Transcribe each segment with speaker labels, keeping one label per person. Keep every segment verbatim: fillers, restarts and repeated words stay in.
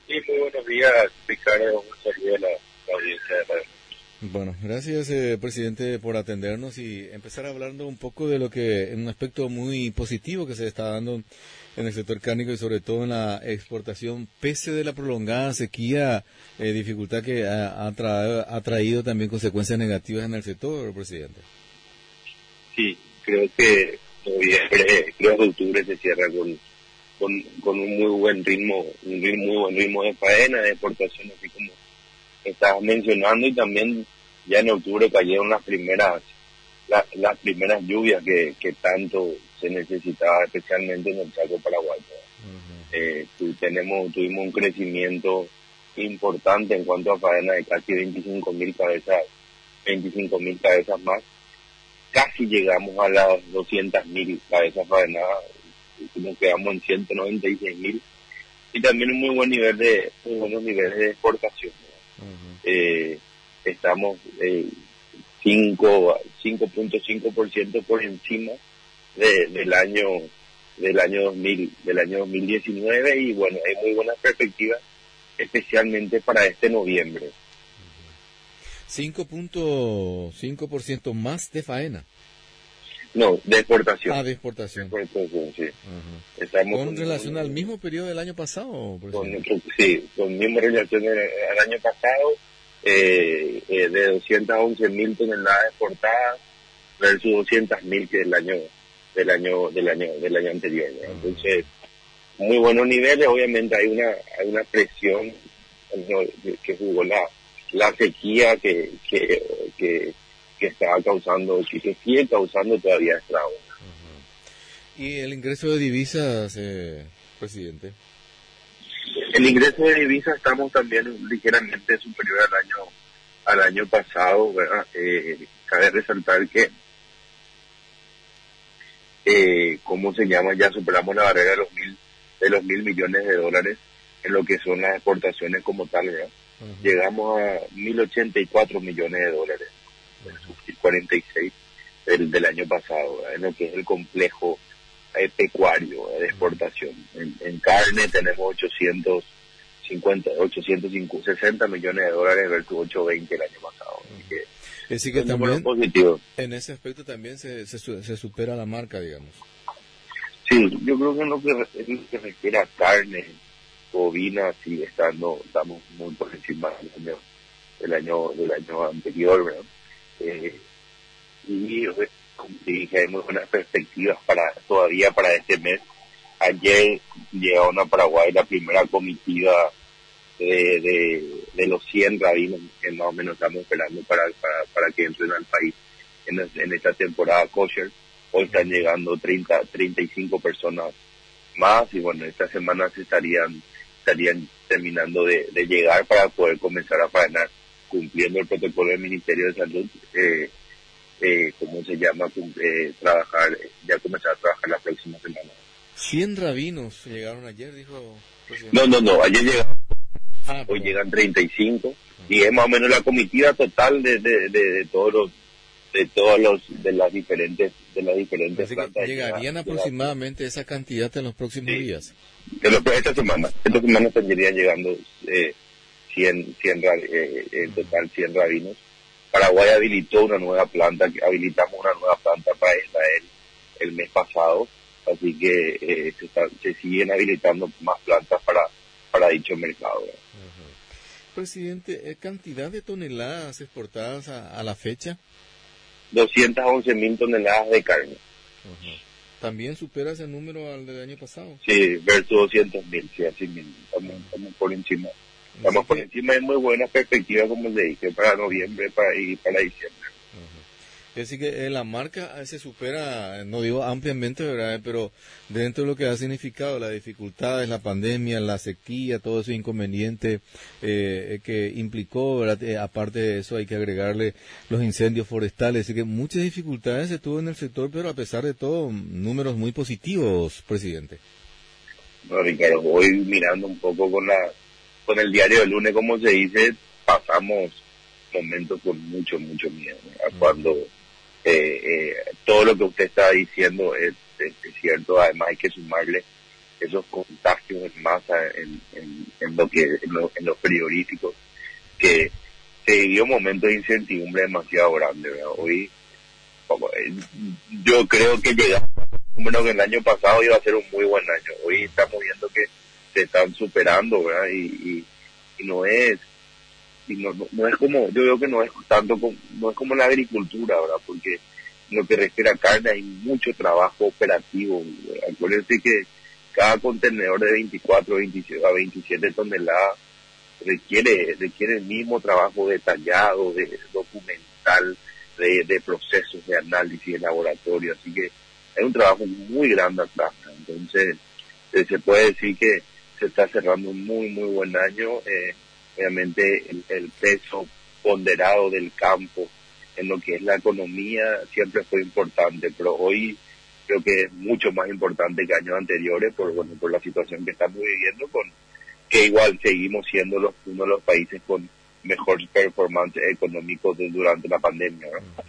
Speaker 1: Sí, muy buenos días, Ricardo. Un saludo a la, la audiencia de la...
Speaker 2: Bueno, gracias, eh, presidente, por atendernos y empezar hablando un poco de lo que, en un aspecto muy positivo que se está dando en el sector cárnico y sobre todo en la exportación, pese de la prolongada sequía, eh, dificultad que ha, ha, tra- ha traído también consecuencias negativas en el sector, presidente.
Speaker 1: Sí, creo que noviembre, creo que octubre se cierra con, con, con un muy buen ritmo, un ritmo, muy buen ritmo de faena, de exportación, así como estabas mencionando, y también ya en octubre cayeron las primeras la, las primeras lluvias que, que tanto se necesitaba, especialmente en el Chaco paraguayo. Uh-huh. Eh, tu, tenemos, tuvimos un crecimiento importante en cuanto a faena de casi veinticinco mil cabezas, veinticinco mil cabezas más. Casi llegamos a las doscientas mil cabezas faenadas, nos quedamos en ciento noventa y seis mil, y también un muy buen nivel de, muy buenos niveles de exportación. Uh-huh. Eh, estamos eh, cinco punto cinco por ciento por encima de, del año del año dos mil del año dos mil diecinueve, y bueno, hay muy buenas perspectivas, especialmente para este noviembre.
Speaker 2: cinco punto cinco por ciento más de faena.
Speaker 1: No, de exportación.
Speaker 2: Ah, de exportación.
Speaker 1: De exportación, sí.
Speaker 2: Uh-huh.
Speaker 1: Estamos
Speaker 2: ¿Con,
Speaker 1: con
Speaker 2: relación
Speaker 1: un,
Speaker 2: al mismo periodo del año pasado?
Speaker 1: Con, sí, con misma relación al año pasado, eh, eh, de doscientas once mil toneladas exportadas versus doscientas mil que del año del año del año del año anterior, ¿no? Uh-huh. Entonces, muy buenos niveles. Obviamente hay una hay una presión, ¿no?, que jugó la la sequía que que que, que estaba causando, que, que sigue causando todavía estragos.
Speaker 2: Uh-huh. ¿Y el ingreso de divisas, eh, presidente?
Speaker 1: El ingreso de divisas estamos también ligeramente superior al año al año pasado, ¿verdad? Eh, cabe resaltar que eh, ¿cómo se llama? Ya superamos la barrera de los mil de los mil millones de dólares en lo que son las exportaciones como tal, ¿verdad? Uh-huh. Llegamos a mil ochenta y cuatro millones de dólares, uh-huh. cuarenta y seis del, del año pasado, ¿verdad? En lo que es el complejo eh, pecuario, ¿verdad?, de exportación. En, en carne tenemos ochocientos cincuenta, ochocientos sesenta millones de dólares versus ochocientos veinte el año pasado.
Speaker 2: Uh-huh.
Speaker 1: Así que,
Speaker 2: es decir que también,
Speaker 1: positivo.
Speaker 2: En ese aspecto también se, se, se supera la marca, digamos.
Speaker 1: Sí, yo creo que en lo que, en lo que refiere a carne bovina, sí, estando, estamos muy por encima del año del año, del año anterior, ¿verdad? Eh, y como te dije, hay muy buenas perspectivas para todavía para este mes. Ayer llegaron a Paraguay la primera comitiva de, de, de los cien rabinos que más o menos estamos esperando para, para, para que entren al país en, en esta temporada kosher. Hoy están llegando treinta, treinta y cinco personas más, y bueno, esta semana se estarían estarían terminando de, de llegar para poder comenzar a faenar, cumpliendo el protocolo del Ministerio de Salud, eh, eh, ¿cómo se llama? Eh, trabajar, ya comenzar a trabajar la próxima semana.
Speaker 2: cien rabinos llegaron ayer, dijo...
Speaker 1: No, no, no, ayer llegaron,
Speaker 2: ah,
Speaker 1: hoy llegan treinta y cinco, uh-huh. Y es más o menos la comitiva total de, de, de, de todos los de todos los de las diferentes de las diferentes plantas.
Speaker 2: Llegarían
Speaker 1: de,
Speaker 2: aproximadamente de esa cantidad en los próximos
Speaker 1: sí.
Speaker 2: días.
Speaker 1: De lo, esta semana, esta semana estarían llegando eh, cien, cien eh, en total cien rabinos. Paraguay habilitó una nueva planta, habilitamos una nueva planta para Israel el mes pasado, así que eh, se, está, se siguen habilitando más plantas para para dicho mercado.
Speaker 2: Uh-huh. Presidente, ¿cantidad de toneladas exportadas a, a la fecha?
Speaker 1: doscientas once mil toneladas de carne.
Speaker 2: Uh-huh. ¿También supera ese número al del año pasado?
Speaker 1: Sí, versus doscientos mil, sí, así mismo. Estamos, uh-huh. estamos por encima. Estamos por que... encima de muy buenas perspectivas, como le dije, para noviembre para, y para diciembre.
Speaker 2: Uh-huh. Es decir, que eh, la marca se supera, no digo ampliamente, ¿verdad?, pero dentro de lo que ha significado las dificultades, la pandemia, la sequía, todo ese inconveniente eh, que implicó, ¿verdad? Eh, aparte de eso hay que agregarle los incendios forestales, así que muchas dificultades se tuvo en el sector, pero a pesar de todo, números muy positivos, presidente.
Speaker 1: No, Ricardo, voy mirando un poco con la con el diario del lunes, como se dice, pasamos momentos con mucho, mucho miedo, ¿verdad? Cuando eh, eh, todo lo que usted está diciendo es, es, es cierto. Además hay que sumarle esos contagios en masa en, en, en lo que en, lo, en los frigoríficos, que se vivió un momento de incertidumbre demasiado grande, ¿verdad? Hoy yo creo que llegamos a un número que el año pasado iba a ser un muy buen año. Hoy estamos viendo que se están superando, ¿verdad? Y, y, y no es y no, no, no es como, yo veo que no es tanto como, no es como la agricultura, ¿verdad? Porque en lo que refiere a carne hay mucho trabajo operativo, ¿verdad? Acuérdense que cada contenedor de veinticuatro a veintisiete toneladas requiere requiere el mismo trabajo detallado, de documental, de, de procesos de análisis de laboratorio, así que hay un trabajo muy grande atrás. Entonces eh, se puede decir que se está cerrando un muy muy buen año. eh, obviamente el, el peso ponderado del campo en lo que es la economía siempre fue importante, pero hoy creo que es mucho más importante que años anteriores por bueno por la situación que estamos viviendo, con que igual seguimos siendo los, uno de los países con mejor performance económico de, durante la pandemia, ¿no?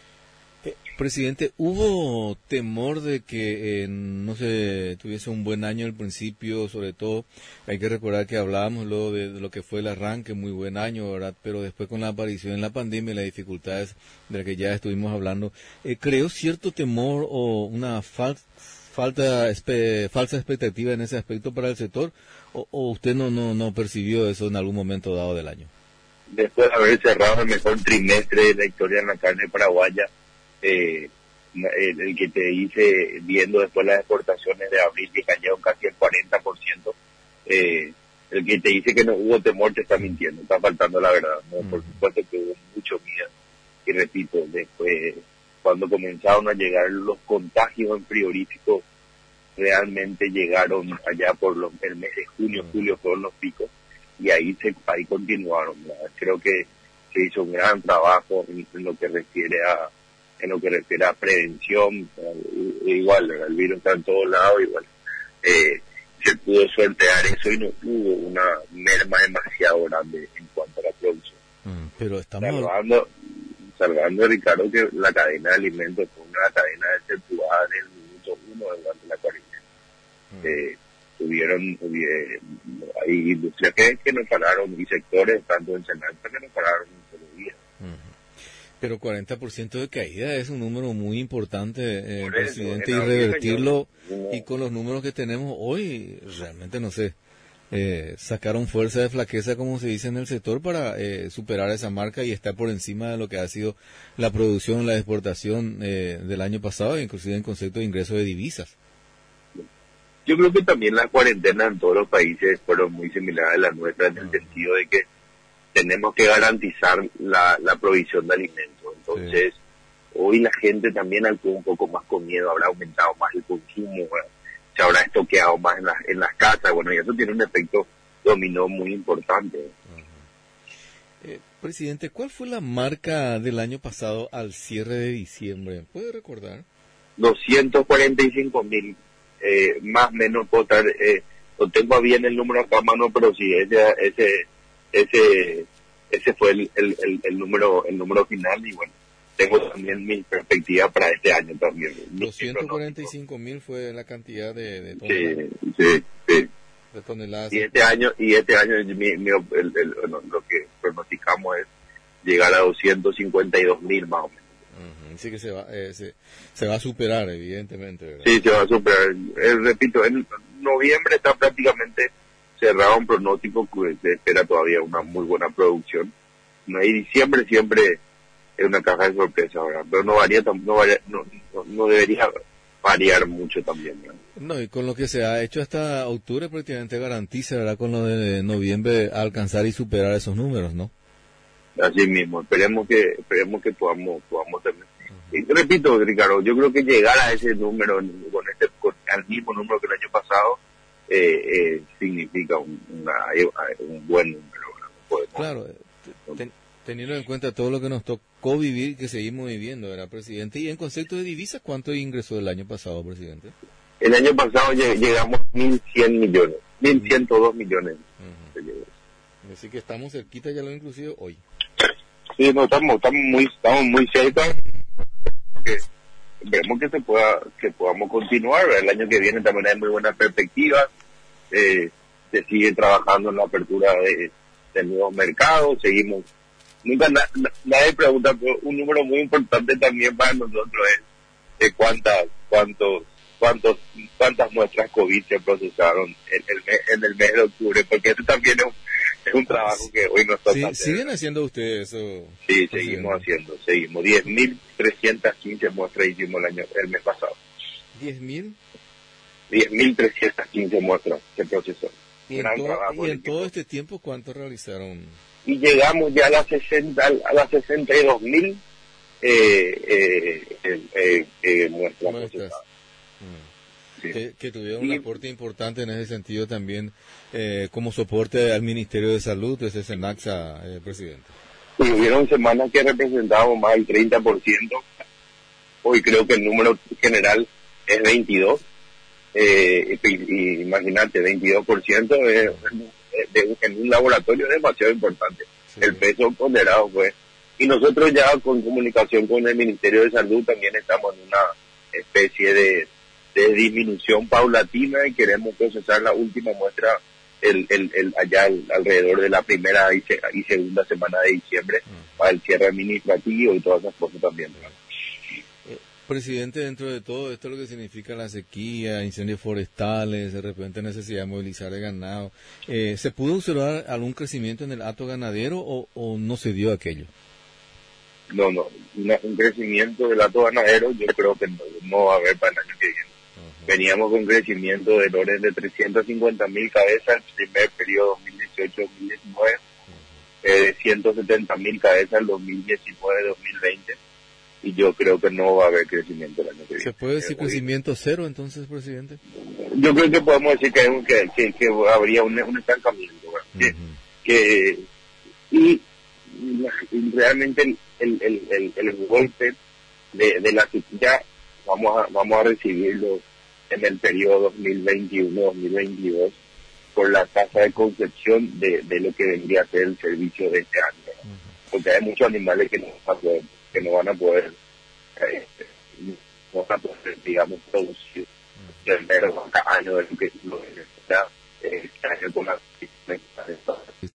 Speaker 2: Eh, presidente, ¿hubo temor de que eh, no se tuviese un buen año al principio? Sobre todo, hay que recordar que hablábamos luego de, de lo que fue el arranque, muy buen año, ¿verdad? Pero después con la aparición de la pandemia y las dificultades de las que ya estuvimos hablando, eh, ¿creó cierto temor o una fal falta espe falsa expectativa en ese aspecto para el sector? ¿O, o usted no, no, no percibió eso en algún momento dado del año?
Speaker 1: Después de haber cerrado el mejor trimestre de la historia en la carne paraguaya, Eh, el, el que te dice, viendo después las exportaciones de abril que cayeron casi el cuarenta por ciento, eh, el que te dice que no hubo temor te está mintiendo, está faltando la verdad, ¿no? Uh-huh. Por supuesto que hubo mucho miedo, y repito, después cuando comenzaron a llegar los contagios en frigoríficos, realmente llegaron allá por los, el mes de junio, julio, fueron los picos, y ahí se ahí continuaron, ¿verdad? Creo que se hizo un gran trabajo en, en lo que refiere a en lo que refiere a prevención, igual, el virus está en todos lados, igual, eh, se pudo sortear eso y no hubo una merma demasiado grande en cuanto a la producción.
Speaker 2: Mm, pero estamos...
Speaker 1: Salvando, salvando, Ricardo, que la cadena de alimentos fue una cadena exceptuada en el minuto uno durante la cuarentena. Mm. Eh, tuvieron, tuvieron, hay industrias que, que nos pararon, y sectores, tanto en Senalta, que nos pararon un solo día. Mm.
Speaker 2: Pero cuarenta por ciento de caída es un número muy importante, eh, eso, presidente, y revertirlo, no. Y con los números que tenemos hoy, realmente no sé, eh, sacaron fuerza de flaqueza, como se dice en el sector, para eh, superar esa marca y estar por encima de lo que ha sido la producción, la exportación eh, del año pasado, inclusive en concepto de ingreso de divisas.
Speaker 1: Yo creo que también las cuarentenas en todos los países fueron muy similares a las nuestras, en el sentido de que tenemos que garantizar la, la provisión de alimentos. Entonces, sí. Hoy la gente también actuó un poco más con miedo, habrá aumentado más el consumo, ¿verdad? Se habrá estoqueado más en, la, en las casas, bueno, y eso tiene un efecto dominó muy importante.
Speaker 2: Uh-huh. eh, presidente, ¿cuál fue la marca del año pasado al cierre de diciembre? ¿Puede recordar?
Speaker 1: doscientos cuarenta y cinco mil, eh, más o menos, puedo estar, eh, no tengo bien el número acá a mano, pero sí, ese... ese ese ese fue el, el, el, el número el número final, y bueno, tengo también mi perspectiva para este año también.
Speaker 2: doscientos cuarenta y cinco mil fue la cantidad de, de toneladas.
Speaker 1: Sí, sí, sí.
Speaker 2: De toneladas.
Speaker 1: Y este año, y este año mi, mi, el, el, lo que pronosticamos es llegar a doscientos cincuenta y dos mil más o menos.
Speaker 2: Uh-huh. Así que se va, eh, se, se va a superar, evidentemente, ¿verdad?
Speaker 1: Sí, se va a superar. Eh, repito, en noviembre está prácticamente cerrado un pronóstico que se espera todavía una muy buena producción. No, y diciembre siempre es una caja de sorpresa, ¿verdad? Pero no varía, no, varía, no, no, no debería variar mucho también, ¿verdad?
Speaker 2: No, y con lo que se ha hecho hasta octubre prácticamente garantiza, ¿verdad? Con lo de noviembre alcanzar y superar esos números, ¿no?
Speaker 1: Así mismo, esperemos que esperemos que podamos podamos tener. Uh-huh. Y repito, Ricardo, yo creo que llegar a ese número con este con, al mismo número que el año pasado Eh, eh, significa un, una, un buen número. ¿No?
Speaker 2: Claro, ten, teniendo en cuenta todo lo que nos tocó vivir, que seguimos viviendo, ¿verdad, presidente? Y en concepto de divisas, ¿cuánto ingresó el año pasado, presidente?
Speaker 1: El año pasado llegamos a mil cien millones, mil ciento dos millones.
Speaker 2: Uh-huh. Así que estamos cerquita ya lo inclusive hoy.
Speaker 1: Sí, no, estamos, estamos muy, estamos muy cerca. Porque veremos que se pueda, que podamos continuar. El año que viene también hay muy buenas perspectivas. Eh, se sigue trabajando en la apertura de, de nuevos mercados, seguimos. Nunca na, na, nadie pregunta, pero un número muy importante también para nosotros es de cuántas, cuántos, cuántos, cuántas muestras COVID se procesaron en el mes, en el mes de octubre, porque eso también es un, es un trabajo que hoy nos toca
Speaker 2: sí,
Speaker 1: hacer.
Speaker 2: ¿Siguen haciendo ustedes eso?
Speaker 1: Sí, seguimos haciendo, seguimos. diez mil trescientas quince muestras hicimos el año, el mes pasado.
Speaker 2: ¿diez mil?
Speaker 1: diez mil trescientas quince muestras se procesaron.
Speaker 2: ¿Y en, todo, y en todo este tiempo cuánto realizaron?
Speaker 1: Y llegamos ya a las sesenta, a las sesenta y dos mil eh, eh, eh, eh, eh, muestras procesadas.
Speaker 2: Mm. Sí. Que, que tuvieron un aporte importante en ese sentido también, eh, como soporte al Ministerio de Salud, desde SENACSA, eh, presidente.
Speaker 1: Pues hubieron semanas que representábamos más del treinta por ciento, hoy creo que el número general es veintidós. Eh, y, y, imagínate, veintidós por ciento es, de, en un laboratorio es demasiado importante. Sí. El peso ponderado pues. Y nosotros ya con comunicación con el Ministerio de Salud también estamos en una especie de, de disminución paulatina y queremos procesar la última muestra el, el, el allá el, alrededor de la primera y, se, y segunda semana de diciembre uh-huh. para el cierre administrativo y todas esas cosas también, ¿no?
Speaker 2: Presidente, dentro de todo esto lo que significa la sequía, incendios forestales, de repente necesidad de movilizar el ganado, eh, ¿se pudo observar algún crecimiento en el hato ganadero o, o no se dio aquello?
Speaker 1: No, no, una, un crecimiento del hato ganadero yo creo que no, no va a haber para el año que viene. Uh-huh. Veníamos con crecimiento del orden de trescientas cincuenta mil cabezas el primer periodo dos mil dieciocho dos mil diecinueve, uh-huh. eh, de ciento setenta mil cabezas el dos mil diecinueve dos mil veinte. Y yo creo que no va a haber crecimiento el año que viene.
Speaker 2: ¿Se puede decir crecimiento cero entonces, presidente?
Speaker 1: Yo creo que podemos decir que, que, que, que habría un, un estancamiento. Uh-huh. que, que y, y realmente el, el, el, el, el golpe de, de la sequía vamos a, vamos a recibirlo en el periodo dos mil veintiuno dos mil veintidós por la tasa de concepción de, de lo que vendría a ser el servicio de este año. Uh-huh. Porque hay muchos animales que no van a poder, que no van a poder, eh, no van a poder, digamos, producir uh-huh. el mero año de lo que lo que está, eh, este año con la